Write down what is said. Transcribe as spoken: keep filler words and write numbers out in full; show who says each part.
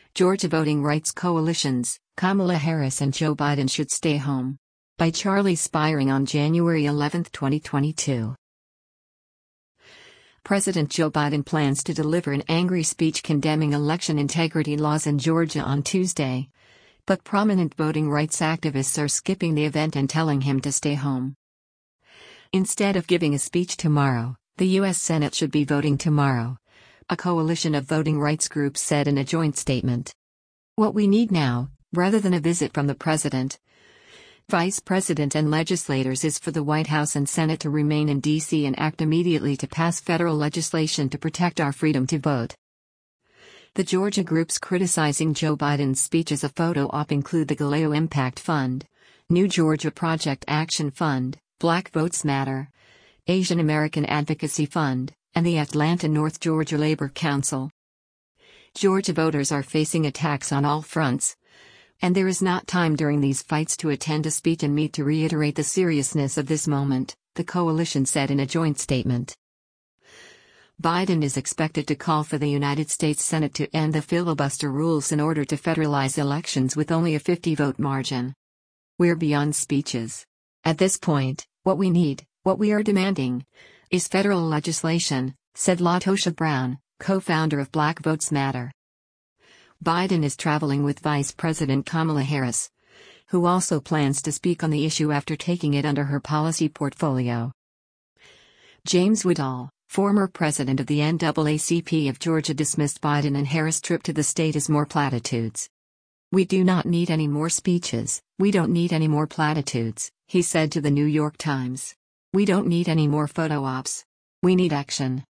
Speaker 1: Georgia Voting Rights Coalitions, Kamala Harris and Joe Biden should stay home. By Charlie Spiring on January eleventh, twenty twenty-two. President Joe Biden plans to deliver an angry speech condemning election integrity laws in Georgia on Tuesday. But prominent voting rights activists are skipping the event and telling him to stay home. Instead of giving a speech tomorrow, the U S Senate should be voting tomorrow, a coalition of voting rights groups said in a joint statement. What we need now, rather than a visit from the president, vice president and legislators, is for the White House and Senate to remain in D C and act immediately to pass federal legislation to protect our freedom to vote. The Georgia groups criticizing Joe Biden's speech as a photo op include the Galileo Impact Fund, New Georgia Project Action Fund, Black Votes Matter, Asian American Advocacy Fund, and the Atlanta North Georgia Labor Council. Georgia voters are facing attacks on all fronts, and there is not time during these fights to attend a speech and meet to reiterate the seriousness of this moment, the coalition said in a joint statement. Biden is expected to call for the United States Senate to end the filibuster rules in order to federalize elections with only a fifty-vote margin. We're beyond speeches. At this point, what we need, what we are demanding, is federal legislation, said LaTosha Brown, co-founder of Black Votes Matter. Biden is traveling with Vice President Kamala Harris, who also plans to speak on the issue after taking it under her policy portfolio. James Woodall, former president of the N double A C P of Georgia, dismissed Biden and Harris' trip to the state as more platitudes. "We do not need any more speeches, we don't need any more platitudes," he said to the New York Times. "We don't need any more photo ops. We need action."